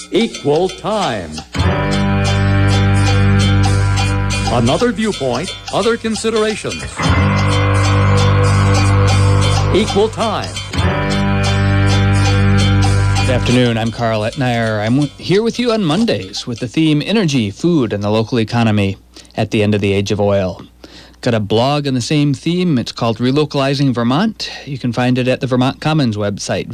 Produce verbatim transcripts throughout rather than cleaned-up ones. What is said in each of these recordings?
Equal time. Another viewpoint, other considerations. Equal time. Good afternoon, I'm Carl Etnier. I'm here with you on Mondays with the theme Energy, Food, and the Local Economy at the End of the Age of Oil. Got a blog on the same theme. It's called Relocalizing Vermont. You can find it at the Vermont Commons website,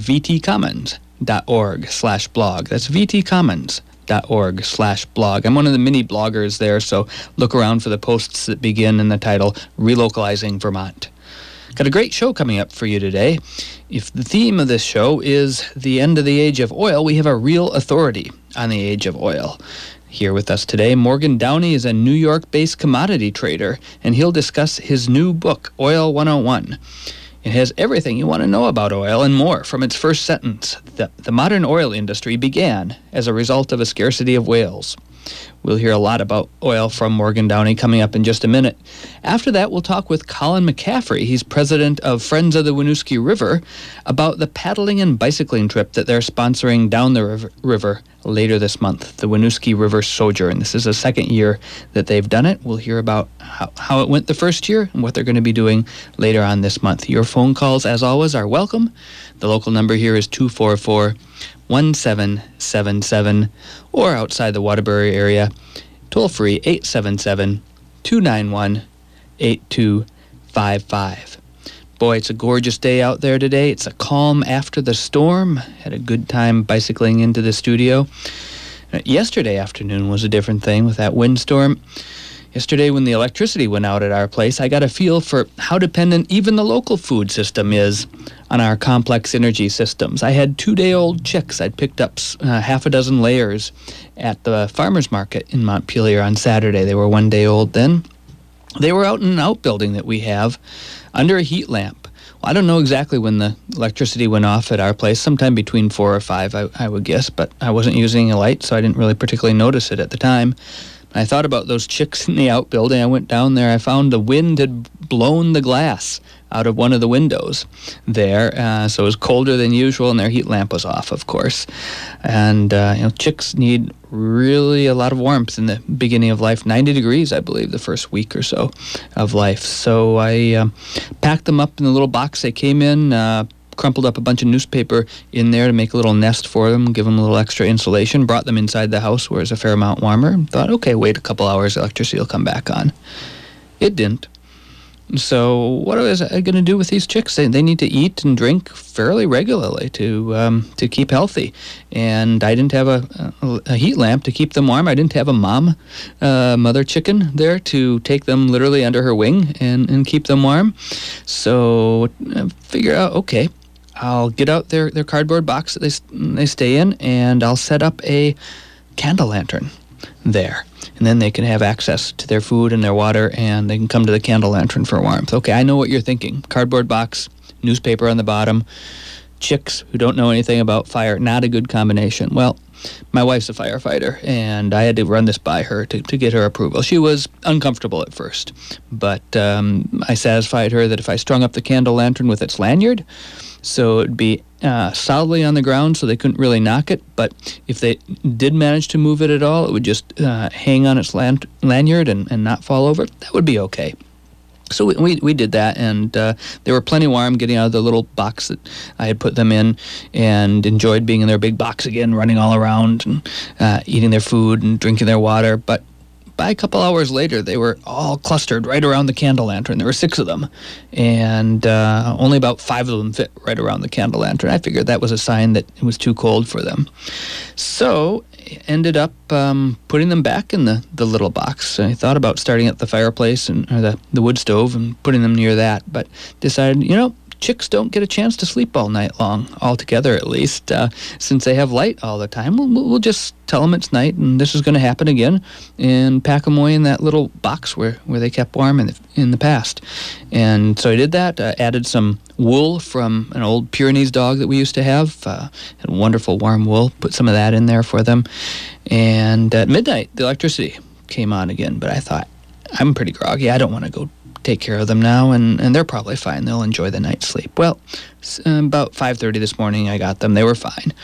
vtcommons.org slash blog. That's vtcommons.org slash blog. I'm one of the mini bloggers there, so look around for the posts that begin in the title Relocalizing Vermont. Got a great show coming up for you today. If the theme of this show is the end of the age of oil, we have a real authority on the age of oil. Here with us today, Morgan Downey is a New York-based commodity trader, and he'll discuss his new book, Oil one oh one. It has everything you want to know about oil and more from its first sentence. The, the modern oil industry began as a result of a scarcity of whales. We'll hear a lot about oil from Morgan Downey coming up in just a minute. After that, we'll talk with Colin McCaffrey. He's president of Friends of the Winooski River about the paddling and bicycling trip that they're sponsoring down the river, river later this month, the Winooski River Sojourn. This is the second year that they've done it. We'll hear about how, how it went the first year and what they're going to be doing later on this month. Your phone calls, as always, are welcome. The local number here is two four four, one seven seven seven, or outside the Waterbury area, toll-free eight seven seven, two nine one, eight two five five. Boy, it's a gorgeous day out there today. It's a calm after the storm. Had a good time bicycling into the studio. Yesterday afternoon was a different thing with that windstorm. Yesterday when the electricity went out at our place, I got a feel for how dependent even the local food system is on our complex energy systems. I had two-day-old chicks. I'd picked up uh, half a dozen layers at the farmer's market in Montpelier on Saturday. They were one day old then. They were out in an outbuilding that we have under a heat lamp. Well, I don't know exactly when the electricity went off at our place, sometime between four or five, I, I would guess, but I wasn't using a light, so I didn't really particularly notice it at the time. I thought about those chicks in the outbuilding. I went down there. I found the wind had blown the glass out of one of the windows there, uh, so it was colder than usual, and their heat lamp was off, of course. And uh, you know, chicks need really a lot of warmth in the beginning of life, ninety degrees, I believe, the first week or so of life. So I uh, packed them up in the little box they came in, uh, crumpled up a bunch of newspaper in there to make a little nest for them, give them a little extra insulation, brought them inside the house where it's a fair amount warmer, thought, okay, wait a couple hours, electricity will come back on. It didn't. So what was I going to do with these chicks? They, they need to eat and drink fairly regularly to um, to keep healthy. And I didn't have a, a, a heat lamp to keep them warm. I didn't have a mom, uh, mother chicken there to take them literally under her wing and, and keep them warm. So I figure out, okay, I'll get out their, their cardboard box that they, they stay in, and I'll set up a candle lantern there. And then they can have access to their food and their water, and they can come to the candle lantern for warmth. Okay, I know what you're thinking. Cardboard box, newspaper on the bottom, chicks who don't know anything about fire, not a good combination. Well, my wife's a firefighter, and I had to run this by her to, to get her approval. She was uncomfortable at first, but um, I satisfied her that if I strung up the candle lantern with its lanyard, so it would be uh, solidly on the ground so they couldn't really knock it, but if they did manage to move it at all, it would just uh, hang on its lan- lanyard and, and not fall over. That would be okay. So we, we we did that, and uh, they were plenty warm getting out of the little box that I had put them in, and enjoyed being in their big box again, running all around and uh, eating their food and drinking their water. But by a couple hours later, they were all clustered right around the candle lantern. There were six of them, and uh, only about five of them fit right around the candle lantern. I figured that was a sign that it was too cold for them. So ended up um, putting them back in the, the little box. I thought about starting at the fireplace and or the, the wood stove and putting them near that, but decided, you know, chicks don't get a chance to sleep all night long, altogether at least, uh, since they have light all the time. We'll, we'll just tell them it's night and this is going to happen again, and pack them away in that little box where, where they kept warm in the, in the past. And so I did that, uh, added some wool from an old Pyrenees dog that we used to have, uh, had wonderful warm wool, put some of that in there for them. And at midnight, the electricity came on again, but I thought, I'm pretty groggy. I don't want to go take care of them now, and, and they're probably fine. They'll enjoy the night's sleep. Well, s- about five thirty this morning, I got them. They were fine,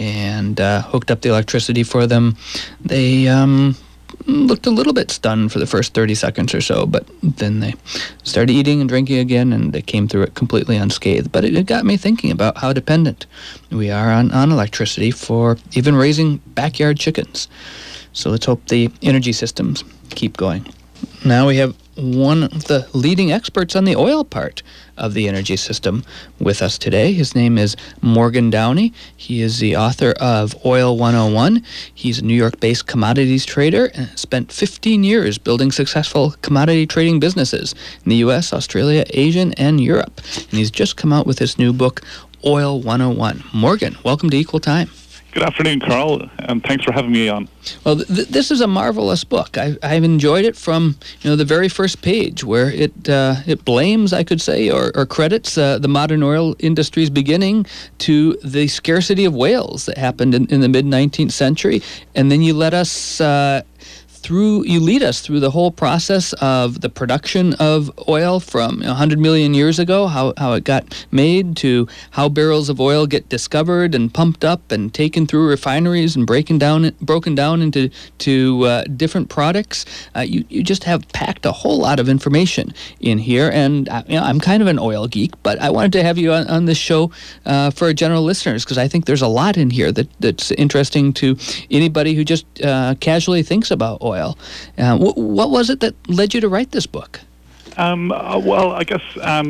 and uh, hooked up the electricity for them. They um, looked a little bit stunned for the first thirty seconds or so, but then they started eating and drinking again, and they came through it completely unscathed. But it, it got me thinking about how dependent we are on, on electricity for even raising backyard chickens. So let's hope the energy systems keep going. Now we have one of the leading experts on the oil part of the energy system with us today. His name is Morgan Downey. He is the author of Oil one oh one. He's a New York-based commodities trader and spent fifteen years building successful commodity trading businesses in the U S, Australia, Asia, and Europe. And he's just come out with his new book, Oil one oh one. Morgan, welcome to Equal Time. Good afternoon, Carl, and thanks for having me on. Well, th- this is a marvelous book. I- I've enjoyed it from you know the very first page, where it uh, it blames, I could say, or, or credits uh, the modern oil industry's beginning to the scarcity of whales that happened in, in the mid nineteenth century, and then you let us. Uh, Through, you lead us through the whole process of the production of oil from one hundred million years ago, how, how it got made, to how barrels of oil get discovered and pumped up and taken through refineries and breaking down, broken down into to uh, different products. Uh, you, you just have packed a whole lot of information in here, and uh, you know, I'm kind of an oil geek, but I wanted to have you on, on this show uh, for our general listeners, because I think there's a lot in here that, that's interesting to anybody who just uh, casually thinks about oil. Uh, wh- what was it that led you to write this book? Um, uh, well, I guess um,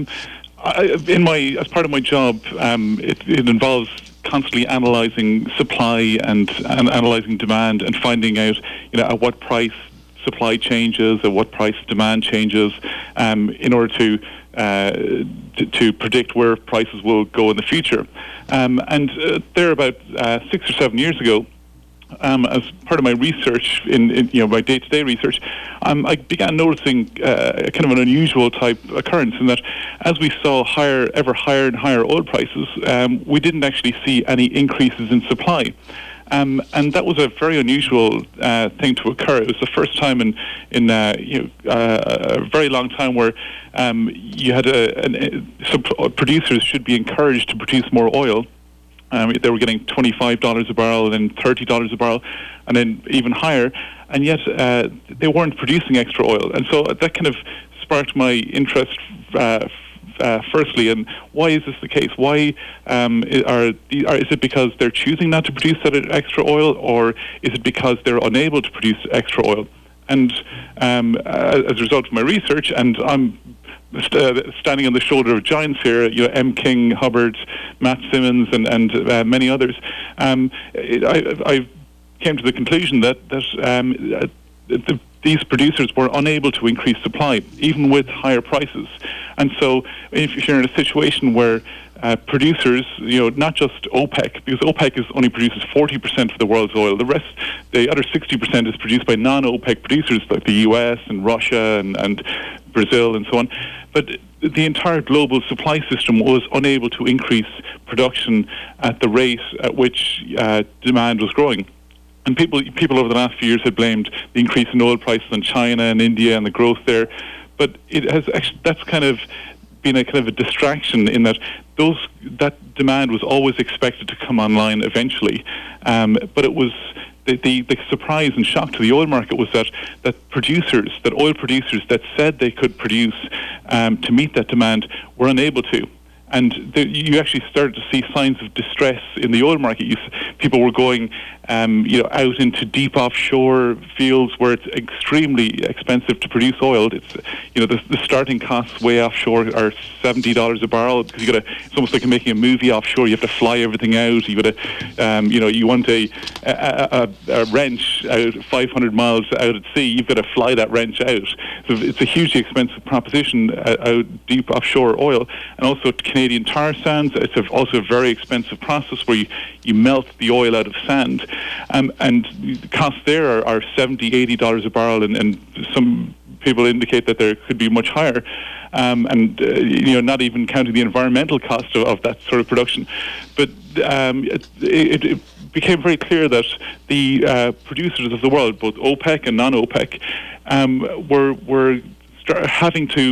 I, in my as part of my job, um, it, it involves constantly analyzing supply and, and analyzing demand and finding out, you know, at what price supply changes, at what price demand changes, um, in order to, uh, to to predict where prices will go in the future. Um, and uh, there, about uh, six or seven years ago, Um, as part of my research, in, in you know my day-to-day research, um, I began noticing uh, kind of an unusual type occurrence in that, as we saw higher, ever higher and higher oil prices, um, we didn't actually see any increases in supply, um, and that was a very unusual uh, thing to occur. It was the first time in in uh, you know, uh, a very long time where um, you had a, an, a, some producers should be encouraged to produce more oil. Um, they were getting twenty-five dollars a barrel, and then thirty dollars a barrel, and then even higher, and yet uh, they weren't producing extra oil. And so that kind of sparked my interest uh, uh, firstly, and why is this the case? Why um, are, are is it because they're choosing not to produce that extra oil, or is it because they're unable to produce extra oil? And um, as a result of my research, and I'm St- standing on the shoulder of giants here, you know, M. King, Hubbard, Matt Simmons, and, and uh, many others, um, it, I, I came to the conclusion that, that um, uh, the, these producers were unable to increase supply, even with higher prices. And so if you're in a situation where uh, producers, you know, not just OPEC, because OPEC is only produces forty percent of the world's oil. The rest, the other sixty percent is produced by non-OPEC producers like the U S and Russia and, and Brazil and so on. But the entire global supply system was unable to increase production at the rate at which uh, demand was growing. And people people over the last few years had blamed the increase in oil prices on China and India and the growth there. But it has actually, that's kind of been a kind of a distraction in that those that demand was always expected to come online eventually. Um, but it was the, the, the surprise and shock to the oil market was that, that producers, that oil producers that said they could produce um, to meet that demand were unable to. And the, you actually started to see signs of distress in the oil market. You, people were going, um, you know, out into deep offshore fields where it's extremely expensive to produce oil. It's, you know, the, the starting costs way offshore are seventy dollars a barrel because you got to. It's almost like making a movie offshore. You have to fly everything out. You got to, um, you know, you want a, a, a, a wrench out five hundred miles out at sea. You've got to fly that wrench out. So it's a hugely expensive proposition uh, out deep offshore oil, and also Canadian tar sands. It's a, also a very expensive process where you, you melt the oil out of sand. Um, and the costs there are, are seventy dollars, eighty dollars a barrel, and, and some people indicate that there could be much higher. Um, and, uh, you know, not even counting the environmental cost of, of that sort of production. But um, it, it, it became very clear that the uh, producers of the world, both OPEC and non-OPEC, um, were, were start having to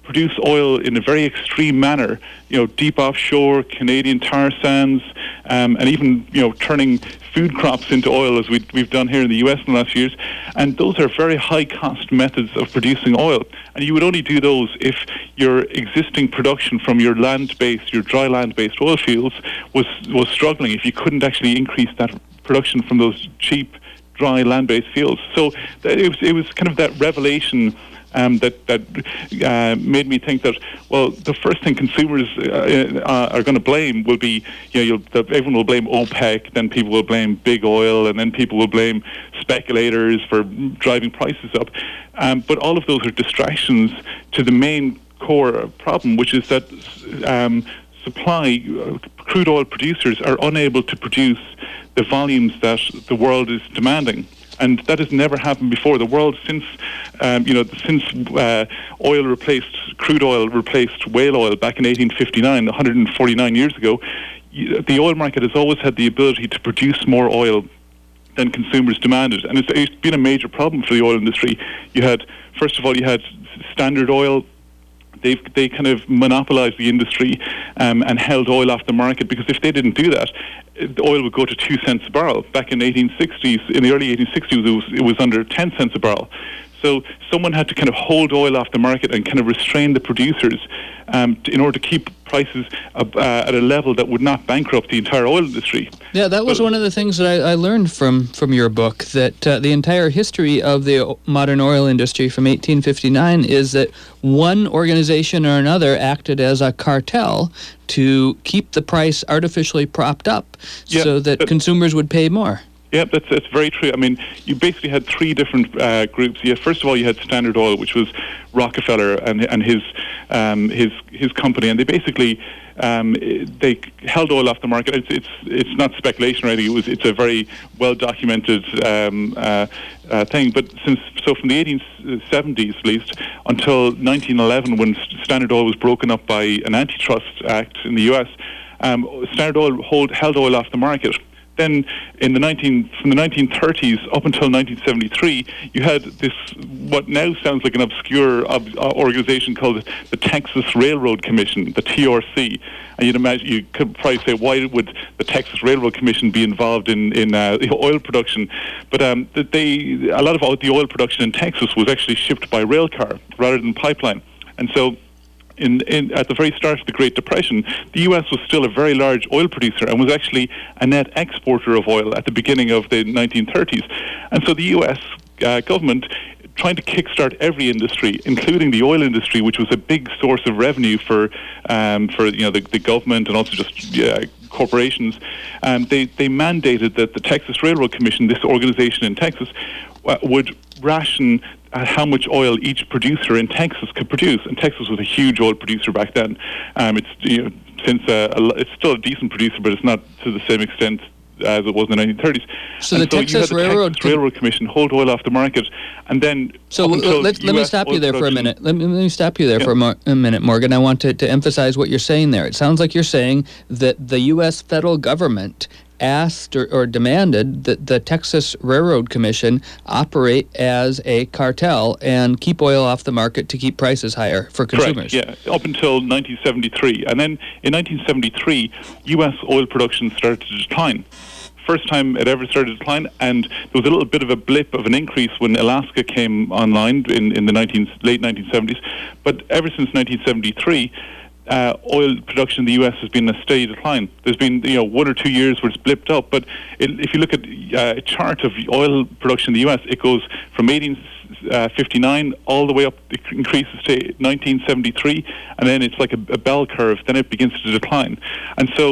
produce oil in a very extreme manner, you know, deep offshore, Canadian tar sands, um, and even, you know, turning food crops into oil, as we, we've done here in the U S in the last few years. And those are very high-cost methods of producing oil. And you would only do those if your existing production from your land-based, your dry land-based oil fields was, was struggling, if you couldn't actually increase that production from those cheap, dry land-based fields. So it was, it was kind of that revelation Um, that that uh, made me think that, well, the first thing consumers uh, uh, are going to blame will be, you know, you'll, the, everyone will blame OPEC, then people will blame big oil, and then people will blame speculators for driving prices up. Um, but all of those are distractions to the main core problem, which is that um, supply, uh, crude oil producers are unable to produce the volumes that the world is demanding. And that has never happened before. The world, since um, you know, since uh, oil replaced crude oil replaced whale oil back in eighteen fifty-nine, one hundred forty-nine years ago, the oil market has always had the ability to produce more oil than consumers demanded, and it's, it's been a major problem for the oil industry. You had, first of all, you had Standard Oil. They've they kind of monopolized the industry um, and held oil off the market, because if they didn't do that, the oil would go to two cents a barrel. Back in eighteen sixties, in the early eighteen sixties, it was, it was under ten cents a barrel. So someone had to kind of hold oil off the market and kind of restrain the producers um, to, in order to keep prices uh, at a level that would not bankrupt the entire oil industry. Yeah, that was but, one of the things that I, I learned from, from your book, that uh, the entire history of the modern oil industry from eighteen fifty-nine is that one organization or another acted as a cartel to keep the price artificially propped up yeah, so that, that consumers would pay more. Yeah, that's that's very true. I mean, you basically had three different uh, groups. Yeah, first of all, you had Standard Oil, which was Rockefeller and and his um, his his company, and they basically um, they held oil off the market. It's it's it's not speculation or anything. It was it's a very well documented um, uh, uh, thing. But since so from the eighteen seventies at least until nineteen eleven, when Standard Oil was broken up by an antitrust act in the U S, um, Standard Oil hold, held oil off the market. Then, in the nineteen from the nineteen thirties up until nineteen seventy-three, you had this what now sounds like an obscure ob- organization called the Texas Railroad Commission, the T R C. And you'd imagine you could probably say, why would the Texas Railroad Commission be involved in in uh, oil production? But um, they a lot of the oil production in Texas was actually shipped by rail car rather than pipeline, and so. In, in, at the very start of the Great Depression, the U S was still a very large oil producer and was actually a net exporter of oil at the beginning of the nineteen thirties. And so the U S uh, government, trying to kickstart every industry, including the oil industry, which was a big source of revenue for um, for you know the, the government and also just uh, corporations, um, they they mandated that the Texas Railroad Commission, this organization in Texas, uh, would ration uh, how much oil each producer in Texas could produce. And Texas was a huge oil producer back then. Um, it's you know, since uh, a, it's still a decent producer, but it's not to the same extent as it was in the nineteen thirties. So and the so Texas you had the Railroad Texas Railroad Commission hold oil off the market, and then so up l- until let, let me stop you there for a minute. Let me, let me stop you there yeah. for a, mo- a minute, Morgan. I want to, to emphasize what you're saying there. It sounds like you're saying that the U S federal government asked or, or demanded that the Texas Railroad Commission operate as a cartel and keep oil off the market to keep prices higher for consumers. Correct, yeah, up until nineteen seventy-three. And then in nineteen seventy-three, U S oil production started to decline. First time it ever started to decline, and there was a little bit of a blip of an increase when Alaska came online in, in the nineteen, late nineteen seventies. But ever since nineteen seventy-three, Uh, oil production in the U S has been a steady decline. There's been, you know, one or two years where it's blipped up, but it, if you look at uh, a chart of oil production in the U S, it goes from eighteen fifty-nine all the way up, it increases to nineteen seventy-three, and then it's like a, a bell curve, then it begins to decline. And so,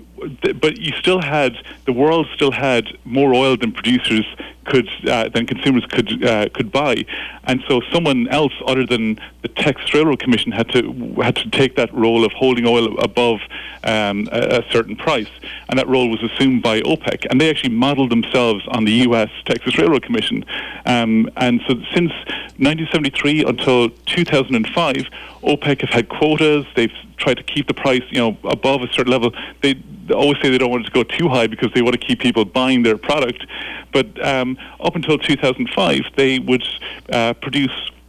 but you still had, the world still had more oil than producers could, uh, than consumers could uh, could buy, and so someone else other than the Texas Railroad Commission had to had to take that role of holding oil above um, a, a certain price, and that role was assumed by OPEC, and they actually modeled themselves on the U S Texas Railroad Commission, um, and so since nineteen seventy-three until two thousand five, OPEC have had quotas. They've tried to keep the price, you know, above a certain level. They They always say they don't want it to go too high because they want to keep people buying their product. But um, up until two thousand five, they would uh, produce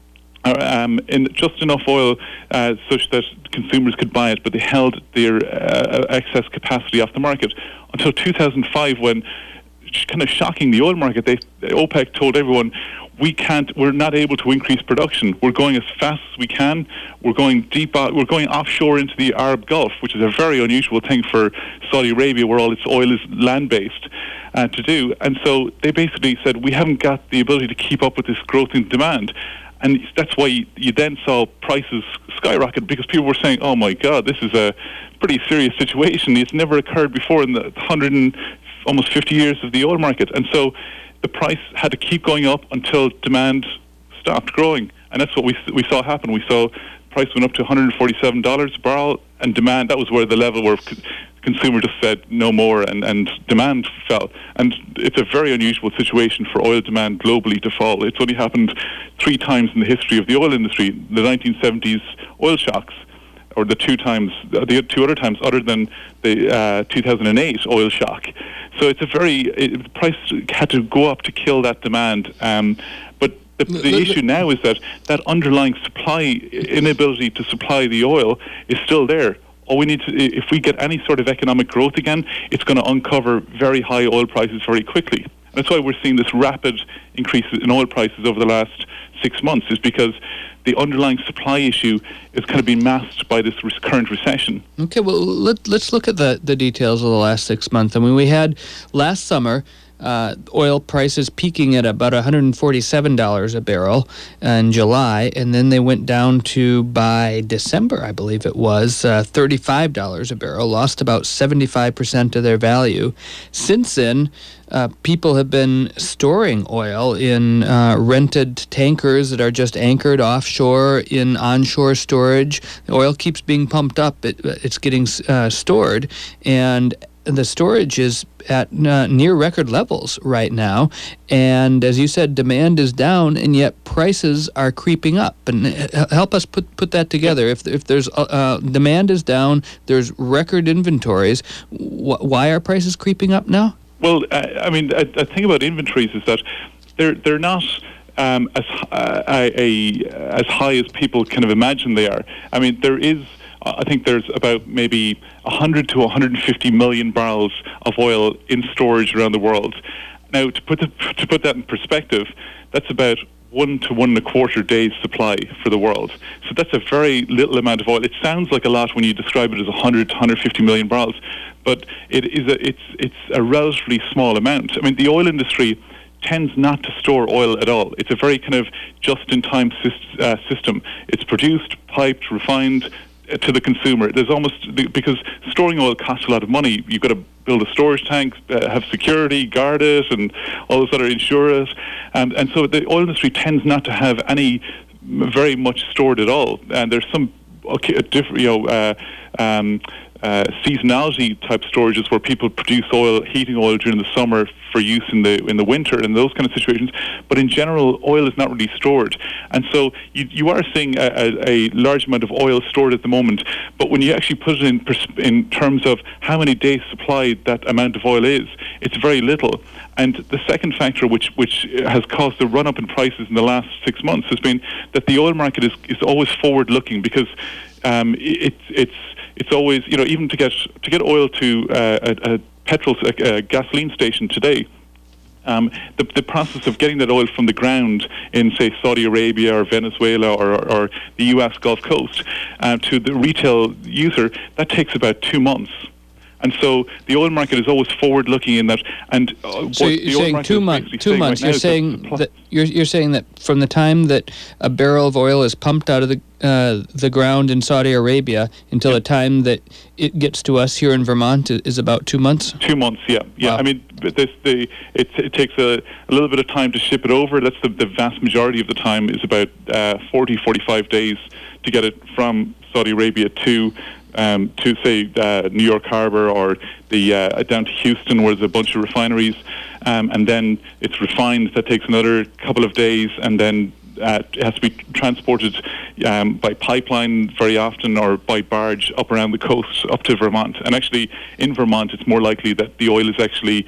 um, in just enough oil uh, such that consumers could buy it, but they held their uh, excess capacity off the market until two thousand five, when, kind of shocking the oil market, they OPEC told everyone, we can't, we're not able to increase production. We're going as fast as we can. We're going deep out, we're going offshore into the Arab Gulf, which is a very unusual thing for Saudi Arabia, where all its oil is land-based, uh, to do. And so they basically said, we haven't got the ability to keep up with this growth in demand. And that's why you, you then saw prices skyrocket, because people were saying, oh my God, this is a pretty serious situation. It's never occurred before in the one hundred and almost fifty years of the oil market. And so the price had to keep going up until demand stopped growing. And that's what we we saw happen. We saw price went up to one hundred forty-seven dollars a barrel, and demand, that was where the level where c- consumer just said no more, and, and demand fell. And it's a very unusual situation for oil demand globally to fall. It's only happened three times in the history of the oil industry: the nineteen seventies oil shocks, or the two times, the two other times other than the uh, two thousand eight oil shock. So it's a very, it, the price had to go up to kill that demand. Um, but the, the issue now is that that underlying supply, inability to supply the oil, is still there. All we need to, if we get any sort of economic growth again, it's going to uncover very high oil prices very quickly. And that's why we're seeing this rapid increase in oil prices over the last six months, is because the underlying supply issue is kind of being masked by this re- current recession. Okay, well, let, let's look at the, the details of the last six months. I mean, we had last summer uh, oil prices peaking at about one hundred forty-seven dollars a barrel in July, and then they went down to, by December, I believe it was, uh, thirty-five dollars a barrel, lost about seventy-five percent of their value. Since then, Uh, people have been storing oil in uh, rented tankers that are just anchored offshore in onshore storage. The oil keeps being pumped up. It, it's getting uh, stored, and the storage is at uh, near record levels right now. And as you said, demand is down, and yet prices are creeping up. And uh, help us put put that together. If if there's uh, uh, demand is down, there's record inventories. Wh- why are prices creeping up now? Well, uh, I mean, a, a thing about inventories is that they're they're not um, as uh, a, a, as high as people kind of imagine they are. I mean, there is, uh, I think there's about maybe one hundred to one hundred fifty million barrels of oil in storage around the world. Now, to put the, to put that in perspective, that's about one to one and a quarter days supply for the world. So that's a very little amount of oil. It sounds like a lot when you describe it as one hundred to one hundred fifty million barrels, but it is a, it's it's a relatively small amount. I mean, the oil industry tends not to store oil at all. It's a very kind of just-in-time syst- uh, system. It's produced, piped, refined uh, to the consumer. There's almost, because storing oil costs a lot of money. You've got to build a storage tank, uh, have security, guard it, and all those other insurers. And, and so the oil industry tends not to have any very much stored at all. And there's some okay, different, you know, uh, um, uh, seasonality type storages where people produce oil, heating oil during the summer for use in the in the winter and those kind of situations. But in general, oil is not really stored, and so you you are seeing a, a, a large amount of oil stored at the moment. But when you actually put it in pers- in terms of how many days supply that amount of oil is, it's very little. And the second factor, which which has caused the run up in prices in the last six months, has been that the oil market is is always forward looking, because um, it, it's it's always, you know, even to get to get oil to uh, a, a petrol a, a gasoline station today. Um, the, the process of getting that oil from the ground in, say, Saudi Arabia or Venezuela or, or the U S Gulf Coast uh, to the retail user, that takes about two months. And so the oil market is always forward-looking in that. And uh, so you're saying two months. Two months. Right, you're saying that, that you're you're saying that from the time that a barrel of oil is pumped out of the uh, the ground in Saudi Arabia until yeah. the time that it gets to us here in Vermont is about two months. Two months. Yeah. Yeah. Wow. I mean, this the it, it takes a, a little bit of time to ship it over. That's the, the vast majority of the time is about uh, forty, forty-five days to get it from Saudi Arabia to. Um, to say uh, New York Harbor or the uh, down to Houston, where there's a bunch of refineries, um, and then it's refined. That takes another couple of days, and then uh, it has to be transported um, by pipeline very often, or by barge up around the coast up to Vermont. And actually, in Vermont, it's more likely that the oil is actually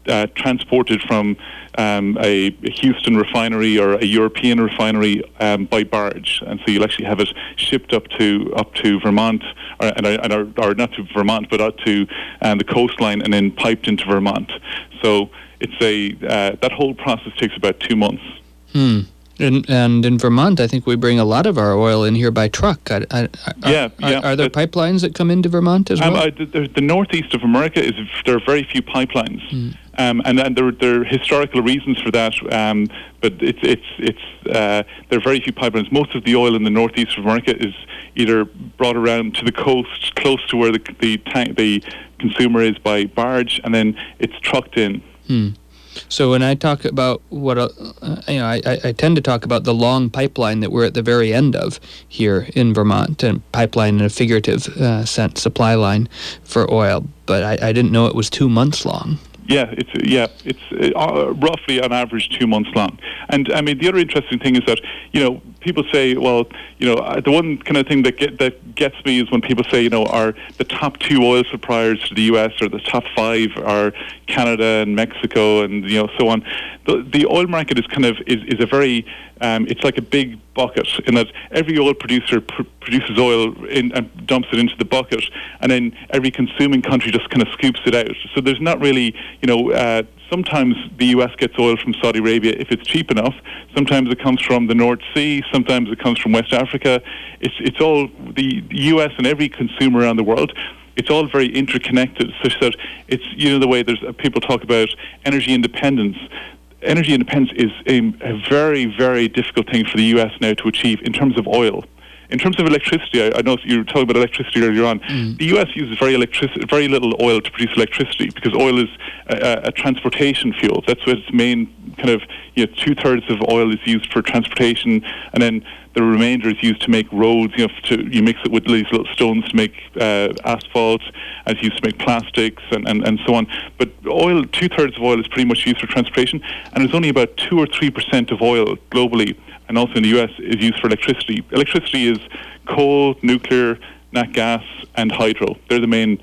uh, transported from um, a Houston refinery or a European refinery um, by barge, and so you'll actually have it shipped up to up to Vermont, or, and, and or, or not to Vermont, but out to um, the coastline, and then piped into Vermont. So it's a uh, that whole process takes about two months. Hmm. And, and in Vermont, I think we bring a lot of our oil in here by truck. I, I, I, yeah, are, yeah. Are there That, pipelines that come into Vermont as um, well? I, the, the northeast of America is there are very few pipelines, mm. um, and, and there, there are historical reasons for that. Um, but it's it's it's uh, there are very few pipelines. Most of the oil in the northeast of America is either brought around to the coast, close to where the the tank, the consumer is, by barge, and then it's trucked in. Hmm. So when I talk about what, uh, you know, I, I tend to talk about the long pipeline that we're at the very end of here in Vermont, and pipeline in a figurative uh, sense, supply line for oil. But I, I didn't know it was two months long. Yeah, it's yeah, it's uh, roughly on average two months long. And I mean, the other interesting thing is that, you know, people say, well, you know, uh, the one kind of thing that get, that gets me is when people say, you know, are the top two oil suppliers to the U S or the top five are Canada and Mexico and, you know, so on. The, the oil market is kind of is, is a very um, it's like a big bucket in that every oil producer pr- produces oil in, and dumps it into the bucket, and then every consuming country just kind of scoops it out. So there's not really, you know, uh, sometimes the U S gets oil from Saudi Arabia if it's cheap enough. Sometimes it comes from the North Sea. Sometimes it comes from West Africa. It's it's all the, the U S and every consumer around the world. It's all very interconnected, such that it's, you know, the way there's uh, people talk about energy independence. Energy independence is a, a very, very difficult thing for the U S now to achieve in terms of oil. In terms of electricity, I, I know you were talking about electricity earlier on. Mm. The U S uses very electric- very little oil to produce electricity because oil is a, a transportation fuel. That's what its main kind of, you know, two-thirds of oil is used for transportation, and then the remainder is used to make roads. You know, to, you mix it with these little stones to make uh, asphalt, and it's used to make plastics and, and, and so on. But oil, two-thirds of oil is pretty much used for transportation, and there's only about two or three percent of oil globally, and also in the U S, is used for electricity. Electricity is coal, nuclear, nat gas, and hydro. They're the main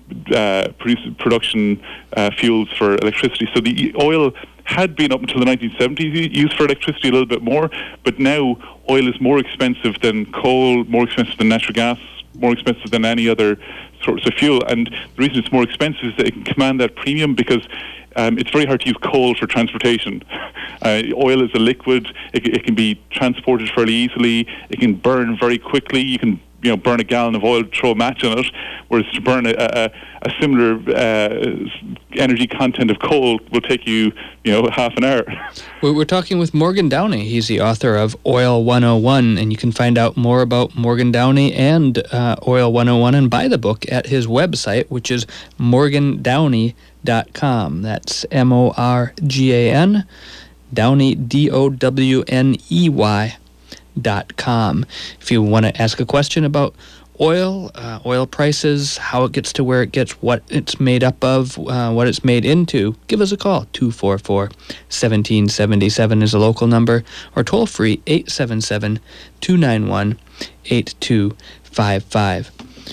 uh, produce, production uh, fuels for electricity. So the oil had been, up until the nineteen seventies, used for electricity a little bit more, but now oil is more expensive than coal, more expensive than natural gas, more expensive than any other sorts of fuel. And the reason it's more expensive is that it can command that premium because Um, it's very hard to use coal for transportation. Uh, oil is a liquid. It, it can be transported fairly easily. It can burn very quickly. You can, you know, burn a gallon of oil, throw a match on it, whereas to burn a, a, a similar uh, energy content of coal will take you, you know, half an hour. We're talking with Morgan Downey. He's the author of Oil one oh one, and you can find out more about Morgan Downey and uh, Oil one oh one and buy the book at his website, which is morgan downey dot com. That's M O R G A N, Downey, D O W N E Y dot com. If you want to ask a question about oil, uh, oil prices, how it gets to where it gets, what it's made up of, uh, what it's made into, give us a call. two four four, one seven seven seven is a local number, or toll free eight seven seven, two nine one, eight two five five.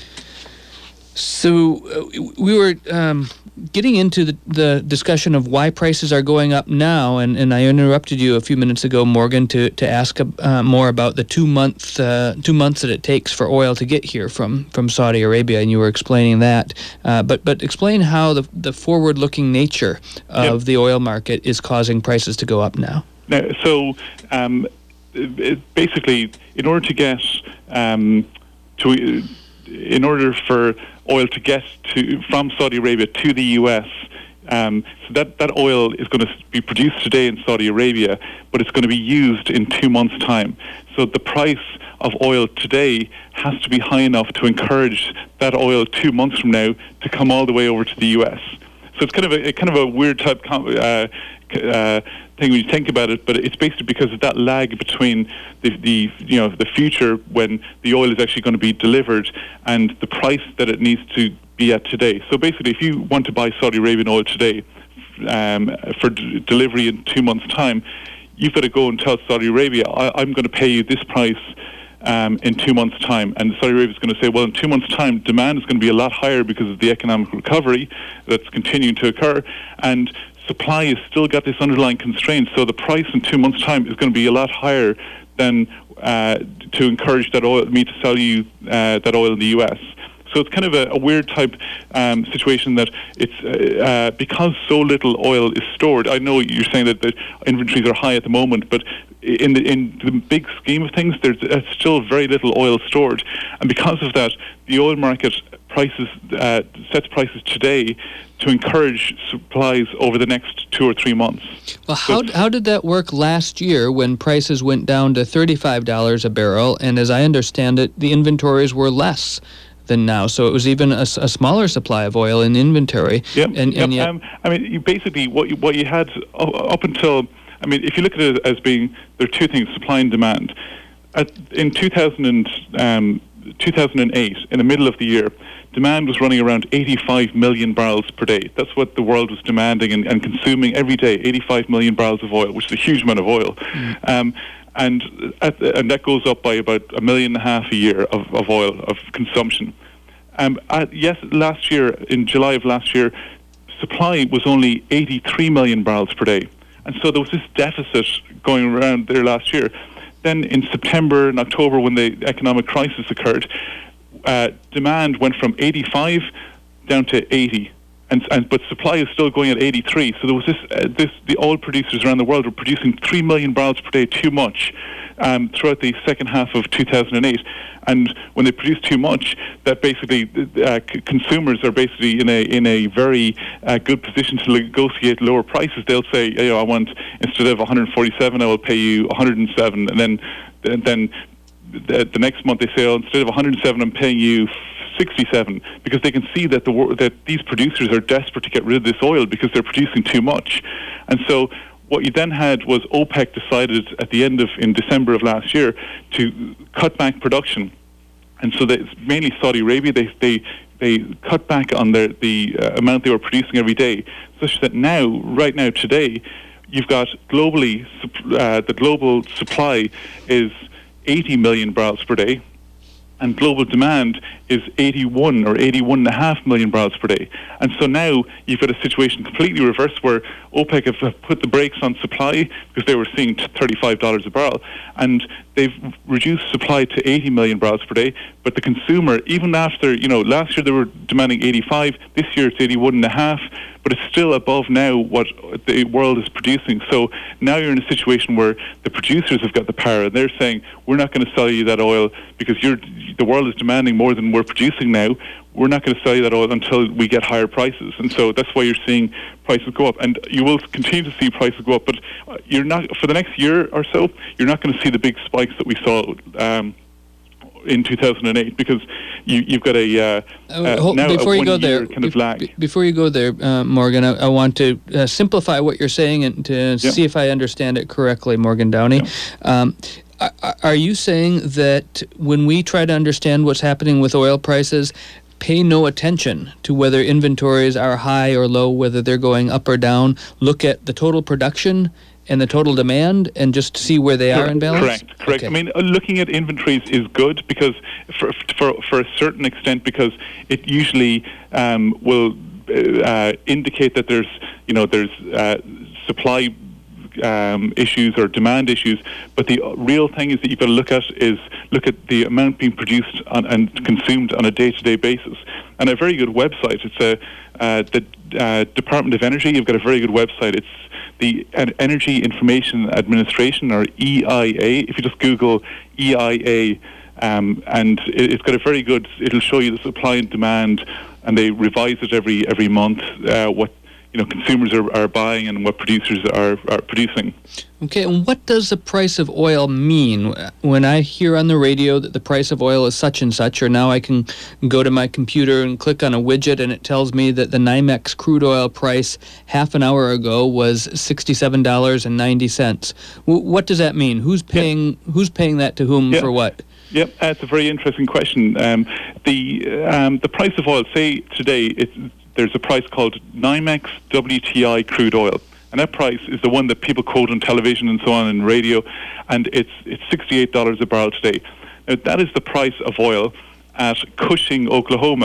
So uh, we were um, getting into the, the discussion of why prices are going up now, and, and I interrupted you a few minutes ago, Morgan, to to ask uh, more about the two month uh, two months that it takes for oil to get here from, from Saudi Arabia, and you were explaining that. Uh, but but explain how the the forward looking nature of yep. the oil market is causing prices to go up now. Now, so um, it, basically, in order to get um, to in order for oil to get to from Saudi Arabia to the U S, um, so that, that oil is going to be produced today in Saudi Arabia, but it's going to be used in two months' time. So the price of oil today has to be high enough to encourage that oil two months from now to come all the way over to the U S. So it's kind of a, a kind of a weird type uh, uh, thing when you think about it, but it's basically because of that lag between the, the you know the future when the oil is actually going to be delivered and the price that it needs to be at today. So basically, if you want to buy Saudi Arabian oil today um, for d- delivery in two months' time, you've got to go and tell Saudi Arabia, I- I'm going to pay you this price Um, in two months' time. And Saudi Arabia is going to say, well, in two months' time, demand is going to be a lot higher because of the economic recovery that's continuing to occur. And so supply has still got this underlying constraint, so the price in two months' time is going to be a lot higher than uh, to encourage that oil, me to sell you uh, that oil in the U S. So it's kind of a, a weird type um, situation that it's uh, uh, because so little oil is stored. I know you're saying that the inventories are high at the moment, but in the in the big scheme of things, there's uh, still very little oil stored, and because of that, the oil market prices uh, sets prices today to encourage supplies over the next two or three months. Well, how how did that work last year when prices went down to thirty-five dollars a barrel, and as I understand it, the inventories were less than now, so it was even a, a smaller supply of oil in inventory. Yep. And, yep. and yet, um, I mean, you basically what you, what you had up until, I mean, if you look at it as being, there are two things: supply and demand. At, in two thousand and, um, two thousand eight, in the middle of the year, demand was running around eighty-five million barrels per day. That's what the world was demanding and, and consuming every day, eighty-five million barrels of oil, which is a huge amount of oil. Mm. Um, and at the, and that goes up by about a million and a half a year of, of oil, of consumption. Um, at, yes, last year, in July of last year, supply was only eighty-three million barrels per day. And so there was this deficit going around there last year. Then in September and October, when the economic crisis occurred, uh, demand went from eighty-five down to eighty, and, and but supply is still going at eighty-three. So there was this, uh, this the oil producers around the world were producing three million barrels per day too much um, throughout the second half of two thousand eight. And when they produce too much, that basically uh, c- consumers are basically in a in a very uh, good position to negotiate lower prices. They'll say, you know, I want, instead of one hundred forty-seven, I will pay you one hundred seven, and then and then the, the next month they say, oh, instead of one hundred seven, I'm paying you sixty-seven, because they can see that the that these producers are desperate to get rid of this oil because they're producing too much. And so what you then had was OPEC decided at the end of, in December of last year, to cut back production. And so they, mainly Saudi Arabia, they they they cut back on their, the uh, amount they were producing every day, such that now, right now, today, you've got globally, uh, the global supply is eighty million barrels per day, and global demand is eighty-one or eighty-one and a half million barrels per day. And so now you've got a situation completely reversed where OPEC have put the brakes on supply because they were seeing thirty-five dollars a barrel, and they've reduced supply to eighty million barrels per day. But the consumer, even after, you know, last year they were demanding eighty-five, this year it's eighty-one and a half, but it's still above now what the world is producing. So now you're in a situation where the producers have got the power, and they're saying, we're not going to sell you that oil because you're, the world is demanding more than we're producing now. We're not going to sell you that oil until we get higher prices. And so that's why you're seeing prices go up. And you will continue to see prices go up, but you're not, for the next year or so, you're not going to see the big spikes that we saw um, in two thousand eight, because you, you've got a uh, uh, hold, now before a you go there, kind of lag. B- before you go there, uh, Morgan, I, I want to uh, simplify what you're saying and to yeah. see if I understand it correctly, Morgan Downey. Yeah. Um, are, are you saying that when we try to understand what's happening with oil prices, pay no attention to whether inventories are high or low, whether they're going up or down, look at the total production and the total demand and just see where they are in balance? Correct, correct. Okay. I mean, uh, looking at inventories is good because, for for, for a certain extent, because it usually um, will uh, indicate that there's, you know, there's uh, supply Um, issues or demand issues, but the real thing is that you've got to look at is look at the amount being produced on, and consumed on a day-to-day basis. And a very good website. It's a uh, the uh, Department of Energy. You've got a very good website. It's the Energy Information Administration, or E I A. If you just Google E I A, um, and it, it's got a very good. It'll show you the supply and demand, and they revise it every every month. Uh, what you know, consumers are, are buying and what producers are, are producing. Okay, and what does the price of oil mean? When I hear on the radio that the price of oil is such and such, or now I can go to my computer and click on a widget and it tells me that the NYMEX crude oil price half an hour ago was sixty-seven dollars and ninety cents. W- what does that mean? Who's paying, yeah. who's paying that to whom yeah. for what? Yep, that's a very interesting question. Um, the um, the price of oil, say today, it's there's a price called NYMEX W T I crude oil, and that price is the one that people quote on television and so on and radio, and it's it's sixty-eight dollars a barrel today. Now, that is the price of oil at Cushing, Oklahoma,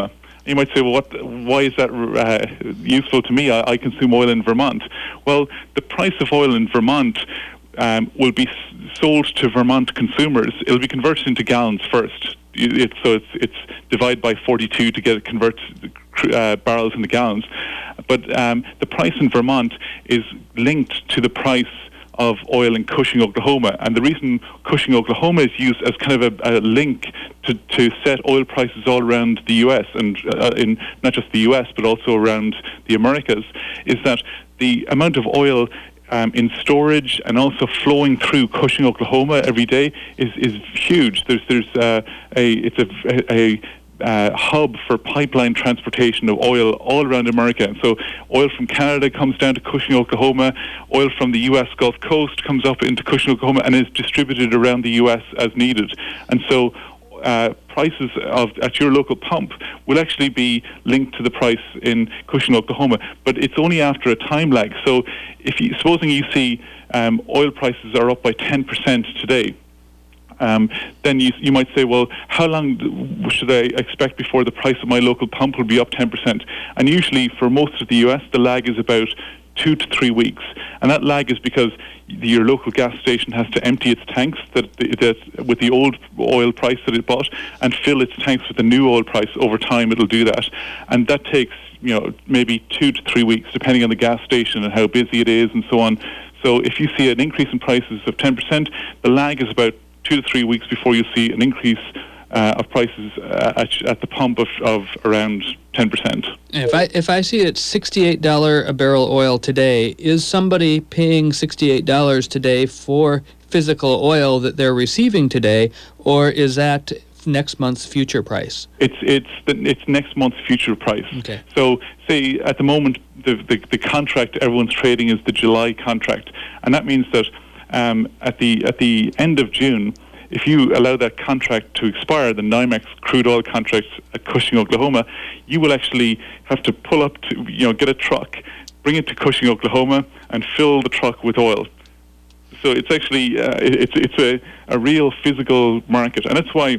You might say, well, what, why is that uh, useful to me? I, I consume oil in Vermont. Well, the price of oil in Vermont um, will be s- sold to Vermont consumers. It'll be converted into gallons first. It's, so it's, it's divided by forty-two to get it convert uh, barrels into gallons. But um, the price in Vermont is linked to the price of oil in Cushing, Oklahoma. And the reason Cushing, Oklahoma is used as kind of a, a link to, to set oil prices all around the U S and uh, in not just the U S but also around the Americas is that the amount of oil um, in storage and also flowing through Cushing, Oklahoma every day is, is huge. There's there's uh, a it's a, a Uh, hub for pipeline transportation of oil all around America. And so oil from Canada comes down to Cushing, Oklahoma. Oil from the U S Gulf Coast comes up into Cushing, Oklahoma and is distributed around the U S as needed. And so uh, prices of at your local pump will actually be linked to the price in Cushing, Oklahoma. But it's only after a time lag. So if you, supposing you see um, oil prices are up by ten percent today, Um, then you, you might say, well, how long should I expect before the price of my local pump will be up ten percent? And usually for most of the U S, the lag is about two to three weeks. And that lag is because your local gas station has to empty its tanks that, that with the old oil price that it bought and fill its tanks with the new oil price. Over time, it'll do that. And that takes, you know, maybe two to three weeks, depending on the gas station and how busy it is and so on. So if you see an increase in prices of ten percent, the lag is about two to three weeks before you see an increase uh, of prices uh, at, at the pump of, of around ten percent. If I if I see it's sixty-eight dollars a barrel oil today, is somebody paying sixty-eight dollars today for physical oil that they're receiving today, or is that next month's future price? It's it's the, it's next month's future price. Okay. So say at the moment the, the the contract everyone's trading is the July contract, and that means that Um, at the at the end of June, if you allow that contract to expire, the NYMEX crude oil contract at Cushing, Oklahoma, you will actually have to pull up to, you know, get a truck, bring it to Cushing, Oklahoma, and fill the truck with oil. So it's actually uh, it, it's it's a, a real physical market, and that's why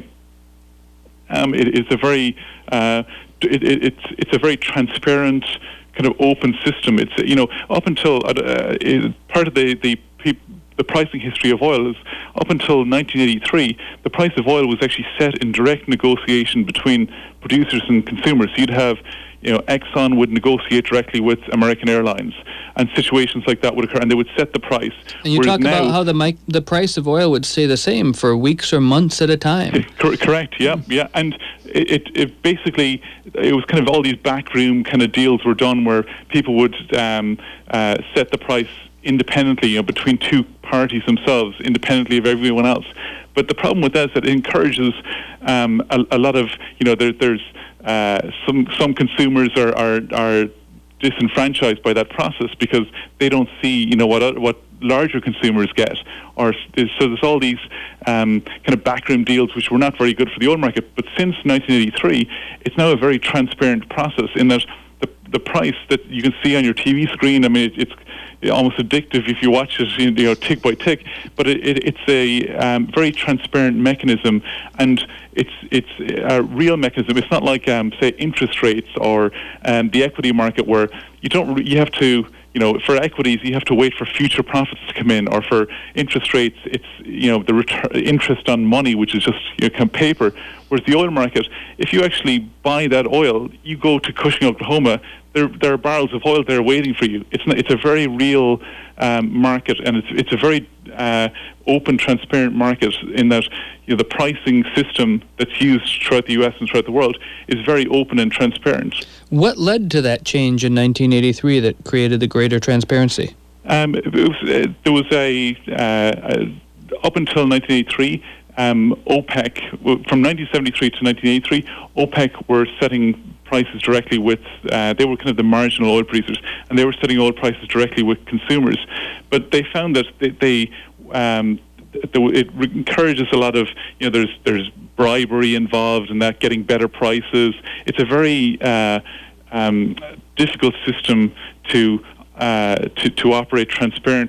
um, it, it's a very uh, it, it, it's it's a very transparent kind of open system. It's, you know, up until uh, it, part of the the people. The pricing history of oil is up until nineteen eighty-three, the price of oil was actually set in direct negotiation between producers and consumers. So you'd have, you know, Exxon would negotiate directly with American Airlines, and situations like that would occur, and they would set the price. And you talk about how the mic- the price of oil would stay the same for weeks or months at a time. Cor- correct, yeah, yeah. And it, it, it basically, it was kind of all these backroom kind of deals were done where people would um, uh, set the price independently, you know, between two parties themselves, independently of everyone else. But the problem with that is that it encourages um, a, a lot of, you know, there, there's uh, some some consumers are, are are disenfranchised by that process because they don't see, you know, what what larger consumers get, or so there's all these um, kind of backroom deals which were not very good for the oil market. But since nineteen eighty-three, it's now a very transparent process in that the the price that you can see on your T V screen, I mean, it, it's almost addictive if you watch it, you know, tick by tick. But it, it, it's a um, very transparent mechanism, and it's it's a real mechanism. It's not like um, say interest rates or um, the equity market where you don't re- you have to, you know, for equities you have to wait for future profits to come in, or for interest rates it's, you know, the return, interest on money, which is just, you know, kind of paper. Whereas the oil market, if you actually buy that oil, you go to Cushing, Oklahoma. There, there are barrels of oil there waiting for you. It's not, it's a very real um, market, and it's it's a very uh, open, transparent market in that, you know, the pricing system that's used throughout the U S and throughout the world is very open and transparent. What led to that change in nineteen eighty-three that created the greater transparency? Um, it was, uh, there was a, uh, a up until nineteen eighty-three. Um, OPEC, from nineteen seventy-three to nineteen eighty-three, OPEC were setting prices directly with, uh, they were kind of the marginal oil producers, and they were setting oil prices directly with consumers. But they found that they, they um, it encourages a lot of, you know, there's there's bribery involved in that, getting better prices. It's a very uh, um, difficult system to, uh, to to operate transparently.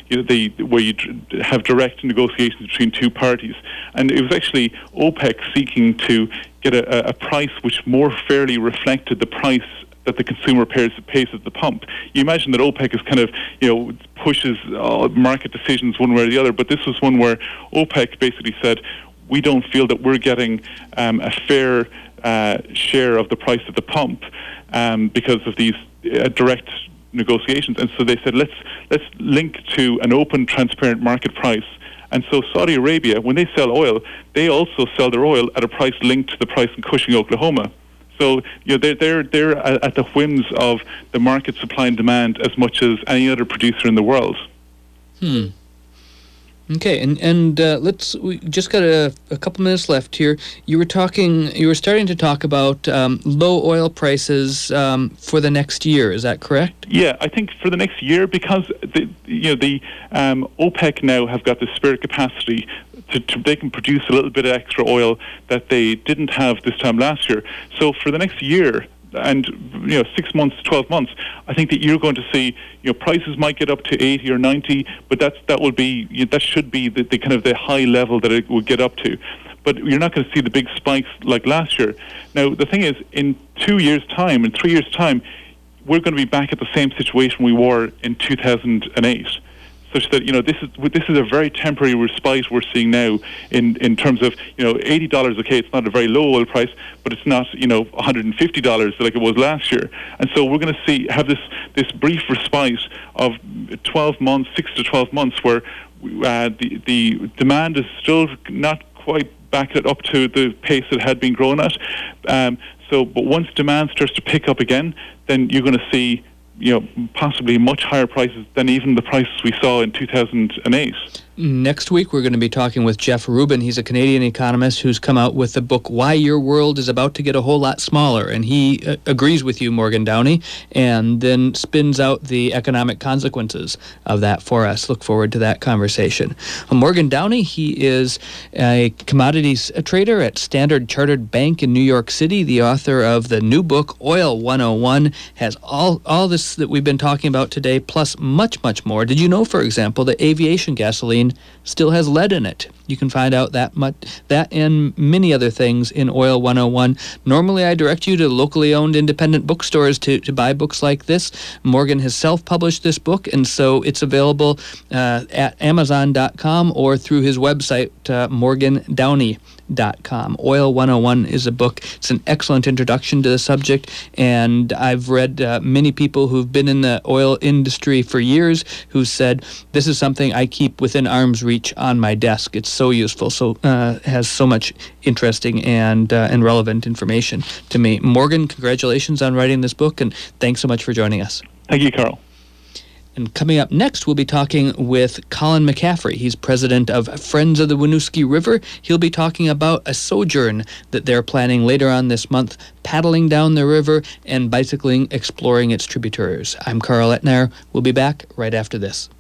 you know, they where you d- have direct negotiations between two parties, and it was actually OPEC seeking to get a, a price which more fairly reflected the price that the consumer pays, pays at the pump. You imagine that OPEC is kind of, you know, pushes uh, market decisions one way or the other, but this was one where OPEC basically said, we don't feel that we're getting um, a fair uh, share of the price at the pump um, because of these uh, direct negotiations. And so they said, let's let's link to an open, transparent market price. And so Saudi Arabia, when they sell oil, they also sell their oil at a price linked to the price in Cushing, Oklahoma. So you know they're they're they're at the whims of the market supply and demand as much as any other producer in the world. Hmm. Okay, and and uh, let's we just got a, a couple minutes left here. You were talking, you were starting to talk about um, low oil prices um, for the next year. Is that correct? Yeah, I think for the next year, because the you know the um, OPEC now have got the spare capacity. To, to, they can produce a little bit of extra oil that they didn't have this time last year. So for the next year, and you know, six months, twelve months, I think that you're going to see, you know, prices might get up to eighty or ninety, but that's that will be you know, that should be the, the kind of the high level that it will get up to. But you're not going to see the big spikes like last year. Now the thing is, in two years' time, in three years' time, we're going to be back at the same situation we were in two thousand eight. Such that you know this is this is a very temporary respite we're seeing now in, in terms of you know eighty dollars. Okay, it's not a very low oil price, but it's not you know one hundred and fifty dollars like it was last year. And so we're going to see have this this brief respite of twelve months, six to twelve months, where uh, the the demand is still not quite back it up to the pace it had been growing at. Um, so, but once demand starts to pick up again, then you're going to see, you know, possibly much higher prices than even the prices we saw in two thousand eight. Next week, we're going to be talking with Jeff Rubin. He's a Canadian economist who's come out with the book, Why Your World is About to Get a Whole Lot Smaller. And he uh, agrees with you, Morgan Downey, and then spins out the economic consequences of that for us. Look forward to that conversation. Well, Morgan Downey, he is a commodities trader at Standard Chartered Bank in New York City, the author of the new book, Oil one oh one, has all, all this that we've been talking about today, plus much, much more. Did you know, for example, that aviation gasoline still has lead in it? You can find out that much, that and many other things in Oil one oh one. Normally, I direct you to locally owned independent bookstores to, to buy books like this. Morgan has self-published this book, and so it's available uh, at amazon dot com or through his website, uh, morgan downey dot com. Oil one oh one is a book. It's an excellent introduction to the subject, and I've read uh, many people who've been in the oil industry for years who said, this is something I keep within arm's reach on my desk. It's so useful, so uh, has so much interesting and uh, and relevant information to me. Morgan, congratulations on writing this book, and thanks so much for joining us. Thank you, Carl. And coming up next, we'll be talking with Colin McCaffrey. He's president of Friends of the Winooski River. He'll be talking about a sojourn that they're planning later on this month, paddling down the river and bicycling, exploring its tributaries. I'm Carl Etnayer. We'll be back right after this.